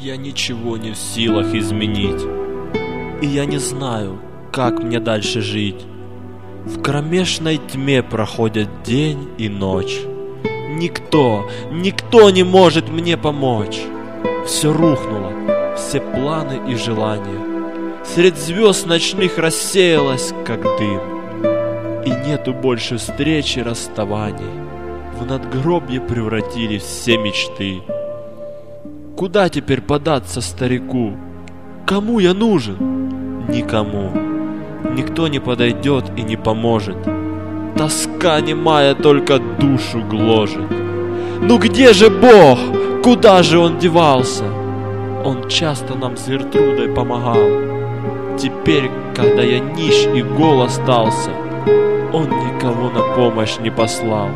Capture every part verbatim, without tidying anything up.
Я ничего не в силах изменить, и я не знаю, как мне дальше жить. В кромешной тьме проходят день и ночь. Никто, никто не может мне помочь. Все рухнуло, все планы и желания. Средь звезд ночных рассеялось, как дым. И нету больше встреч и расставаний. В надгробье превратились все мечты. Куда теперь податься старику? Кому я нужен? Никому. Никто не подойдет и не поможет. Тоска немая только душу гложет. Ну где же Бог? Куда же Он девался? Он часто нам с Гертрудой помогал. Теперь, когда я нищ и гол остался, Он никого на помощь не послал.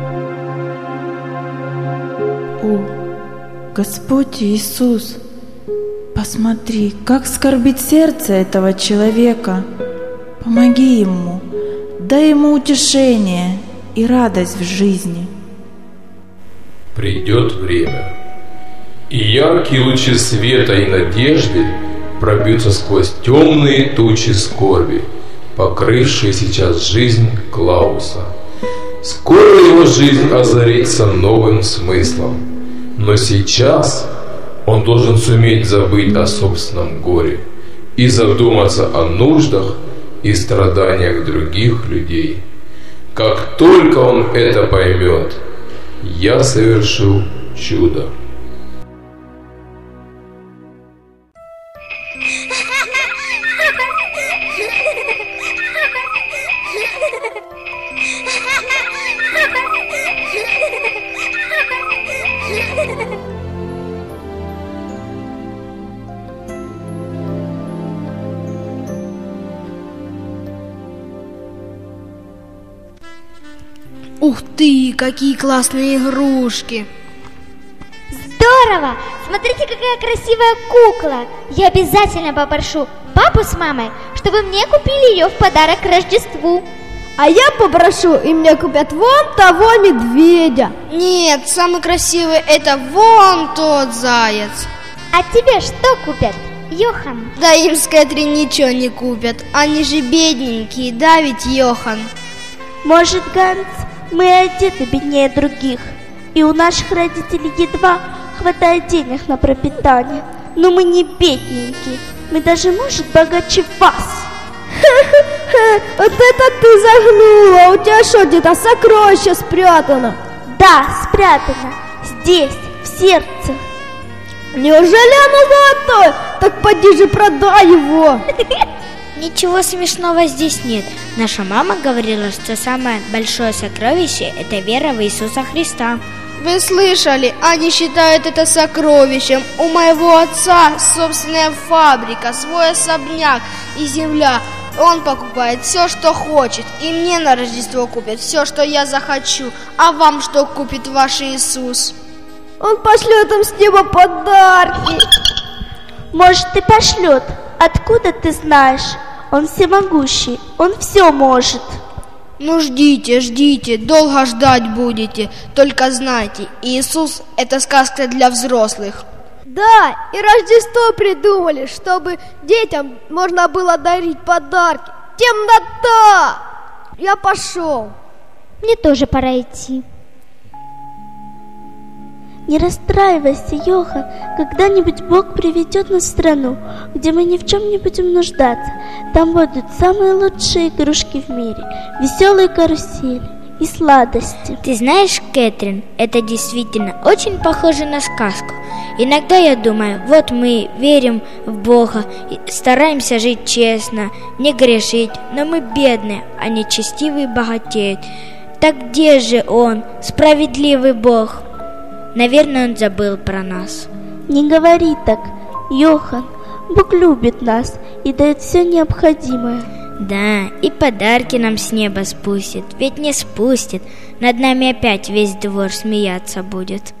О, Господь Иисус, посмотри, как скорбит сердце этого человека. Помоги ему, дай ему утешение и радость в жизни. Придет время, и яркие лучи света и надежды пробьются сквозь темные тучи скорби, покрывшие сейчас жизнь Клауса. Скоро его жизнь озарится новым смыслом, но сейчас он должен суметь забыть о собственном горе и задуматься о нуждах и страданиях других людей. Как только он это поймет, я совершу чудо. Ух ты, какие классные игрушки! Здорово! Смотрите, какая красивая кукла! Я обязательно попрошу папу с мамой, чтобы мне купили ее в подарок к Рождеству. А я попрошу, и мне купят вон того медведя. Нет, самый красивый это вон тот заяц. А тебе что купят, Йохан? Да им с Кэтрин ничего не купят. Они же бедненькие, да ведь, Йохан? Может, Ганс, мы одеты беднее других, и у наших родителей едва хватает денег на пропитание. Но мы не бедненькие, мы даже, может, богаче вас. Ха-ха-ха, вот это ты загнула, у тебя что, где-то сокровище спрятано? Да, спрятано, здесь, в сердце. Неужели оно золотое? Так поди же продай его. Ничего смешного здесь нет. Наша мама говорила, что самое большое сокровище – это вера в Иисуса Христа. Вы слышали? Они считают это сокровищем. У моего отца собственная фабрика, свой особняк и земля. Он покупает все, что хочет. И мне на Рождество купят все, что я захочу. А вам что купит ваш Иисус? Он пошлет им с неба подарки. Может, и пошлет. Откуда ты знаешь? Он всемогущий, он все может. Ну ждите, ждите, долго ждать будете. Только знайте, Иисус – это сказка для взрослых. Да, и Рождество придумали, чтобы детям можно было дарить подарки. Темнота! Я пошел. Мне тоже пора идти. Не расстраивайся, Йохан, когда-нибудь Бог приведет нас в страну, где мы ни в чем не будем нуждаться. Там будут самые лучшие игрушки в мире, веселые карусели и сладости. Ты знаешь, Кэтрин, это действительно очень похоже на сказку. Иногда я думаю, вот мы верим в Бога, стараемся жить честно, не грешить, но мы бедные, а нечестивые богатеют. Так где же Он, справедливый Бог? Наверное, Он забыл про нас. Не говори так, Йохан. Бог любит нас и дает все необходимое. Да, и подарки нам с неба спустит. Ведь не спустит. Над нами опять весь двор смеяться будет.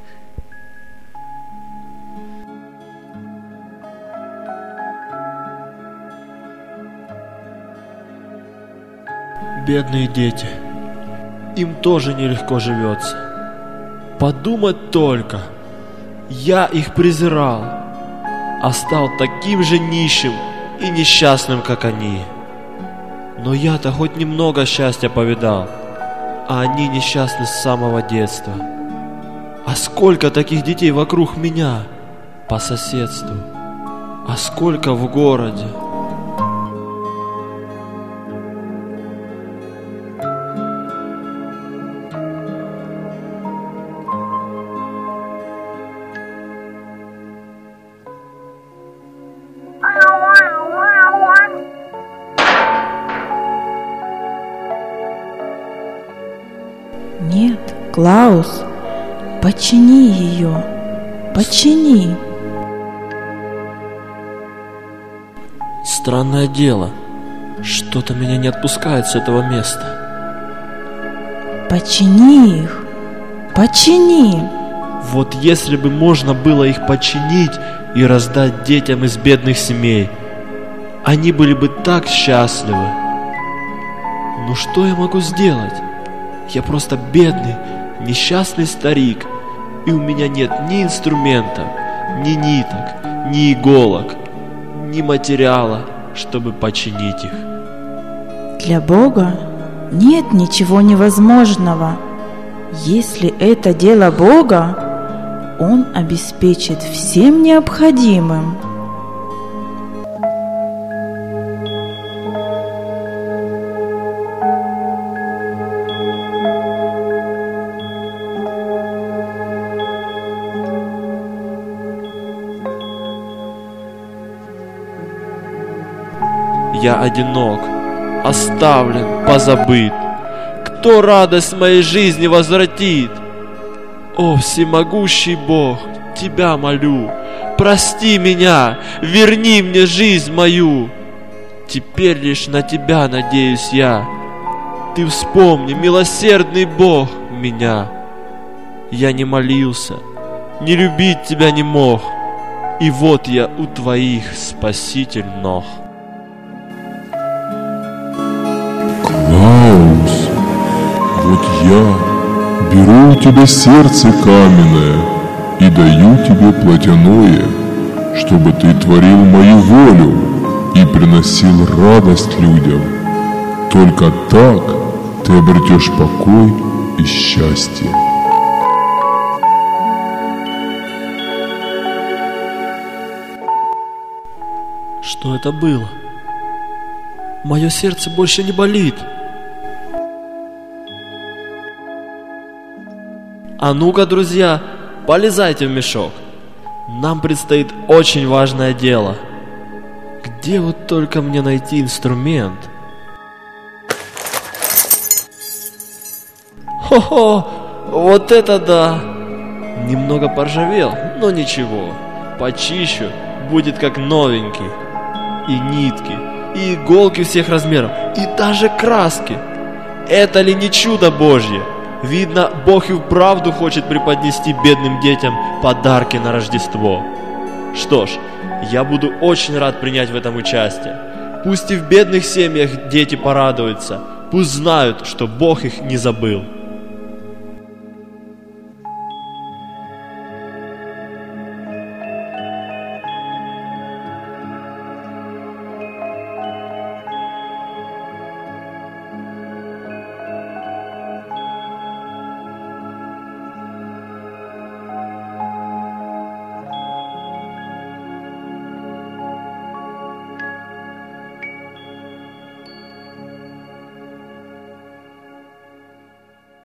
Бедные дети. Им тоже нелегко живется. Подумать только, я их презирал. а стал таким же нищим и несчастным, как они. Но я-то хоть немного счастья повидал, а они несчастны с самого детства. А сколько таких детей вокруг меня, по соседству, а сколько в городе. Нет, Клаус, почини ее, почини. Странное дело, что-то меня не отпускает с этого места. Почини их, почини. Вот если бы можно было их починить и раздать детям из бедных семей, они были бы так счастливы. Но что я могу сделать? Я просто бедный, несчастный старик, и у меня нет ни инструментов, ни ниток, ни иголок, ни материала, чтобы починить их. Для Бога нет ничего невозможного. Если это дело Бога, Он обеспечит всем необходимым. Я одинок, оставлен, позабыт. Кто радость моей жизни возвратит? О, всемогущий Бог, Тебя молю, прости меня, верни мне жизнь мою. Теперь лишь на Тебя надеюсь я. Ты вспомни, милосердный Бог, меня. Я не молился, не любить Тебя не мог, и вот я у Твоих, Спаситель, ног. Клаус, вот я беру у тебя сердце каменное и даю тебе плотяное, чтобы ты творил мою волю и приносил радость людям. Только так ты обретешь покой и счастье. Что это было? Мое сердце больше не болит. А ну-ка, друзья, полезайте в мешок. Нам предстоит очень важное дело. Где вот только мне найти инструмент? Хо-хо, вот это да! Немного поржавел, но ничего. Почищу, будет как новенький. И нитки, и иголки всех размеров, и даже краски. Это ли не чудо Божье? Видно, Бог и вправду хочет преподнести бедным детям подарки на Рождество. Что ж, я буду очень рад принять в этом участие. Пусть и в бедных семьях дети порадуются, пусть знают, что Бог их не забыл.